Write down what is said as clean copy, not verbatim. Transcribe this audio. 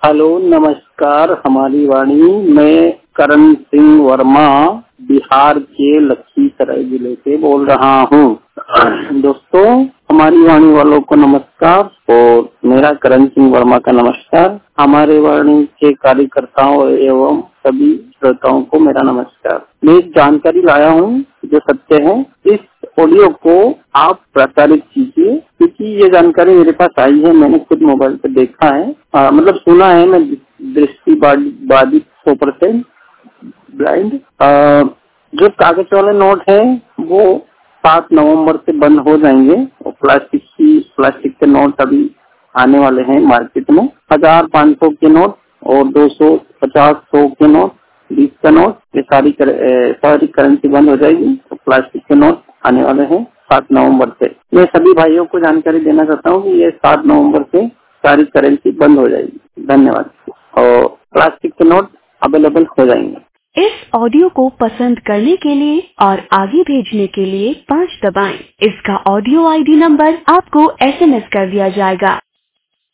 Hello, नमस्कार। हमारी वाणी, मैं करण सिंह वर्मा बिहार के लखीसराय जिले से बोल रहा हूँ। दोस्तों, हमारी वाणी वालों को नमस्कार और मेरा करण सिंह वर्मा का नमस्कार। हमारे वाणी के कार्यकर्ताओं एवं सभी श्रोताओं को मेरा नमस्कार। मैं एक जानकारी लाया हूँ जो सत्य है। इस ऑडियो को आप प्रसारित कीजिए, क्योंकि ये जानकारी मेरे पास आई है। मैंने खुद मोबाइल पे देखा है, मतलब सुना है। मैं दृष्टि बाधित 100% ब्लाइंड। जो कागज वाले नोट है वो 7 नवंबर से बंद हो जाएंगे और प्लास्टिक के नोट अभी आने वाले हैं मार्केट में। 1000, 500 के नोट और 200, 50, 100 के नोट, 20 का नोट, ये सारी करेंसी बंद हो जाएगी। तो प्लास्टिक के नोट आने वाले हैं 7 नवंबर से। मैं सभी भाइयों को जानकारी देना चाहता हूँ कि ये 7 नवंबर से सारी करेंसी बंद हो जाएगी। धन्यवाद। और प्लास्टिक के नोट अवेलेबल हो जाएंगे। इस ऑडियो को पसंद करने के लिए और आगे भेजने के लिए 5 दबाएं। इसका ऑडियो ID नंबर आपको SMS कर दिया जाएगा।